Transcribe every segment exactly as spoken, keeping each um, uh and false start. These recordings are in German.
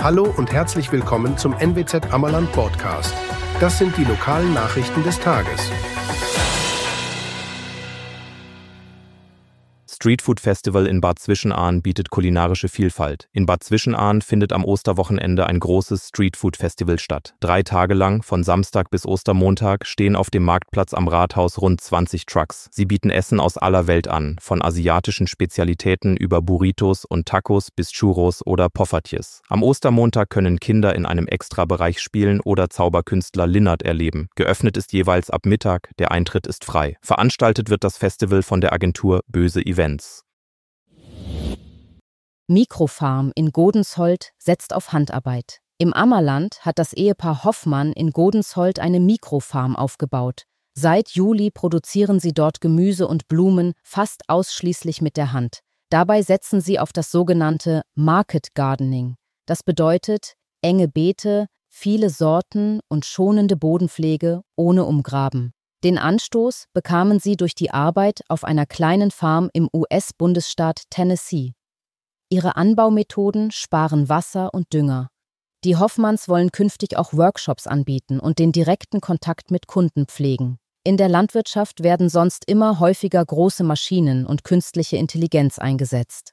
Hallo und herzlich willkommen zum N W Z Ammerland Podcast. Das sind die lokalen Nachrichten des Tages. Streetfood Festival in Bad Zwischenahn bietet kulinarische Vielfalt. In Bad Zwischenahn findet am Osterwochenende ein großes Streetfood Festival statt. Drei Tage lang, von Samstag bis Ostermontag, stehen auf dem Marktplatz am Rathaus rund zwanzig Trucks. Sie bieten Essen aus aller Welt an, von asiatischen Spezialitäten über Burritos und Tacos bis Churros oder Poffertjes. Am Ostermontag können Kinder in einem Extrabereich spielen oder Zauberkünstler Linnert erleben. Geöffnet ist jeweils ab Mittag, der Eintritt ist frei. Veranstaltet wird das Festival von der Agentur Böse Events. Mikrofarm in Godensholt setzt auf Handarbeit. Im Ammerland hat das Ehepaar Hoffmann in Godensholt eine Mikrofarm aufgebaut. Seit Juli produzieren sie dort Gemüse und Blumen fast ausschließlich mit der Hand. Dabei setzen sie auf das sogenannte Market Gardening. Das bedeutet enge Beete, viele Sorten und schonende Bodenpflege ohne Umgraben. Den Anstoß bekamen sie durch die Arbeit auf einer kleinen Farm im U S-Bundesstaat Tennessee. Ihre Anbaumethoden sparen Wasser und Dünger. Die Hoffmanns wollen künftig auch Workshops anbieten und den direkten Kontakt mit Kunden pflegen. In der Landwirtschaft werden sonst immer häufiger große Maschinen und künstliche Intelligenz eingesetzt.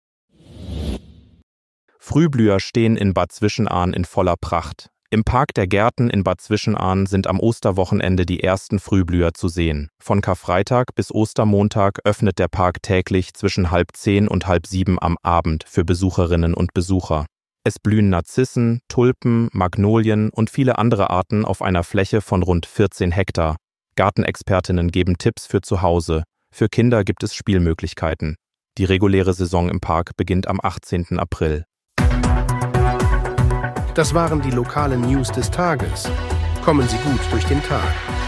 Frühblüher stehen in Bad Zwischenahn in voller Pracht. Im Park der Gärten in Bad Zwischenahn sind am Osterwochenende die ersten Frühblüher zu sehen. Von Karfreitag bis Ostermontag öffnet der Park täglich zwischen halb zehn und halb sieben am Abend für Besucherinnen und Besucher. Es blühen Narzissen, Tulpen, Magnolien und viele andere Arten auf einer Fläche von rund vierzehn Hektar. Gartenexpertinnen geben Tipps für zu Hause. Für Kinder gibt es Spielmöglichkeiten. Die reguläre Saison im Park beginnt am achtzehnten April. Das waren die lokalen News des Tages. Kommen Sie gut durch den Tag.